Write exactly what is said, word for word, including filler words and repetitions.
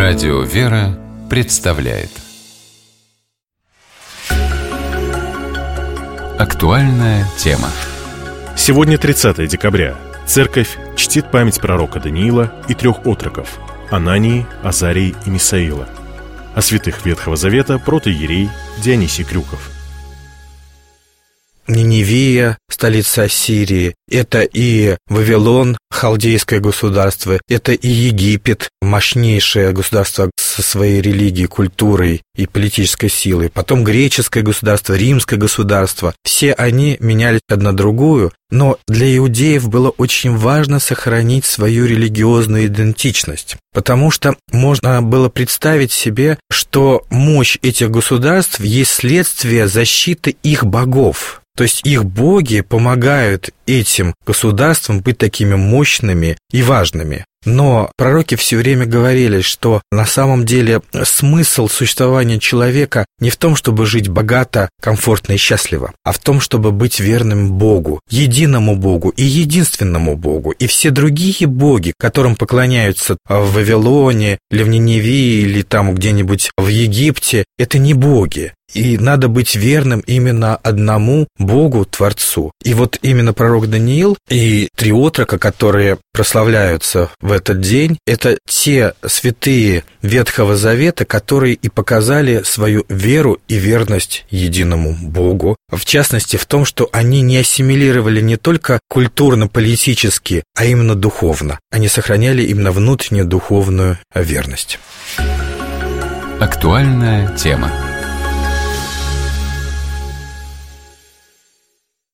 Радио «Вера» представляет актуальная тема. Сегодня тридцатое декабря. Церковь чтит память пророка Даниила и трех отроков – Анании, Азарии и Мисаила. О святых Ветхого Завета протоиерей Дионисий Крюков. Ниневия, столица Ассирии, это и Вавилон, халдейское государство, это и Египет, мощнейшее государство со своей религией, культурой и политической силой, потом греческое государство, римское государство. Все они менялись одна другую, но для иудеев было очень важно сохранить свою религиозную идентичность, потому что можно было представить себе, что мощь этих государств есть следствие защиты их богов. То есть их боги помогают этим государствам быть такими мощными и важными. Но пророки все время говорили, что на самом деле смысл существования человека не в том, чтобы жить богато, комфортно и счастливо, а в том, чтобы быть верным Богу, единому Богу и единственному Богу. И все другие боги, которым поклоняются в Вавилоне, или в Ниневии, или там где-нибудь в Египте, это не боги. И надо быть верным именно одному Богу, Творцу. И вот именно пророк Даниил и три отрока, которые прославляются в этот день, это те святые Ветхого Завета, которые и показали свою веру и верность единому Богу. В частности, в том, что они не ассимилировали не только культурно-политически, а именно духовно. Они сохраняли именно внутреннюю духовную верность. Актуальная тема.